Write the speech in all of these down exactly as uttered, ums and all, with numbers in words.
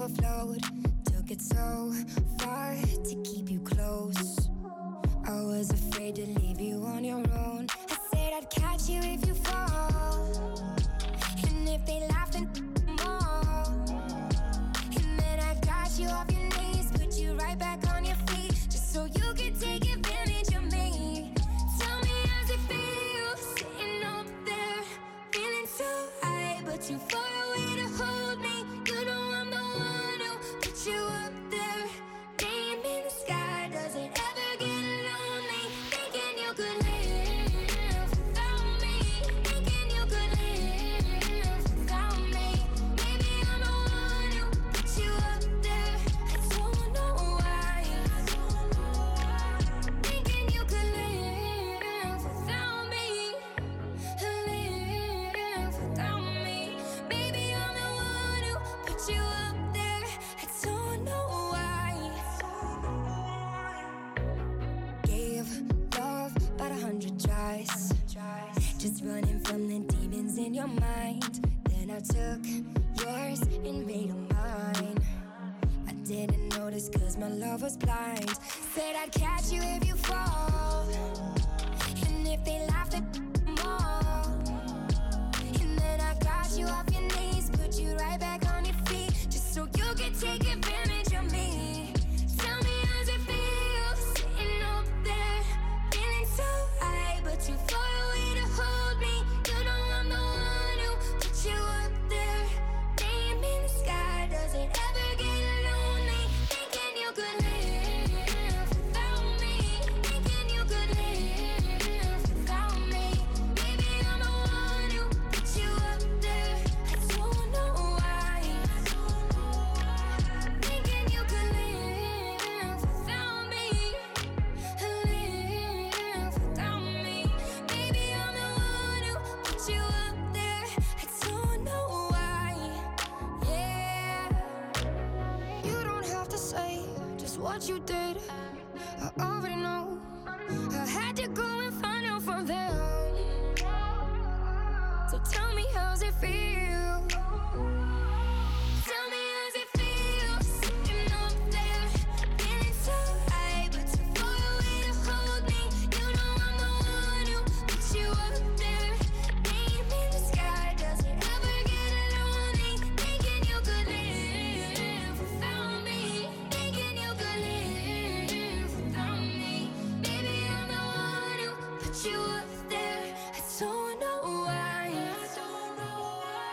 overflowed. Took it so far to keep you close. I was afraid to leave you on your own. I said I'd catch you if you fall, and if they laugh then more. And then I got you off your knees, put you right back on your feet, just so you could take advantage of me. Tell me how's it feel, sitting up there, feeling so high, but too far away to hold me. You know I'm the one who put you up there. Name in the sky, does it ever get lonely? Thinking you could live without me, thinking you could live without me. Maybe I'm the one who put you up there. I don't know why. Thinking you could live without me, live without me. Maybe I'm the one who put you up there. I don't know why. Gave love about a hundred tries, just running from the demons in your mind. Then I took yours and made them mine. I didn't notice cause my love was blind. Said I'd catch you if you fall, and if they laughed at more. And then I got you off your knees, put you right back on your feet, just so you could take advantage of me. Tell me how's it feel, sitting up there, feeling so high, but too far away to hold me. You know I'm the one who put you up there. Name in the sky, does it ever get lonely? Thinking you could live without me, thinking you could live without me. Maybe I'm the one who put you up there. I don't know why. Thinking you could live without me, live without me. Maybe I'm the one who put you up there. I don't know why. Yeah. You don't have to say just what you did. I already know. I had to go and find out from them. So tell me how's it feel. Tell me how's it feel, sitting up there, feeling so high, but too far away to hold me. You know I'm the one who put you up there. Name in the sky, does it ever get lonely? Thinking you could live without me, thinking you could live without me. Maybe I'm the one who put you up there. I don't know why. I don't know why.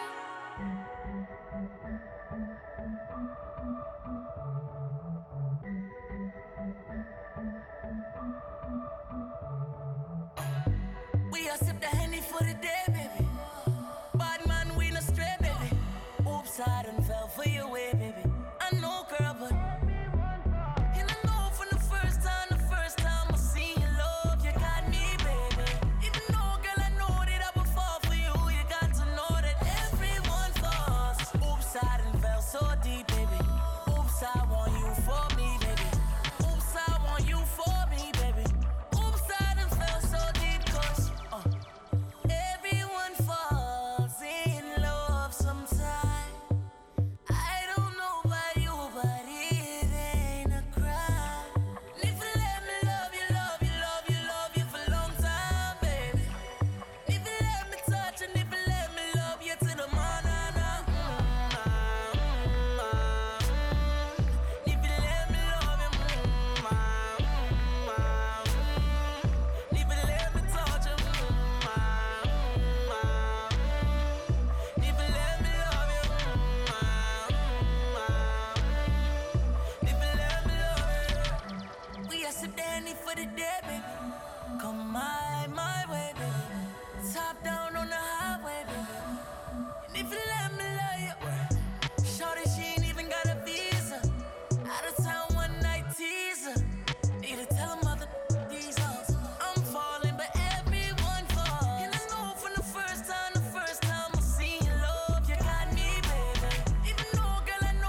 We a sip the Henny for the day, baby. Bad man, we no stray, baby. Oops, I done fell for your way, baby. I know, girl, but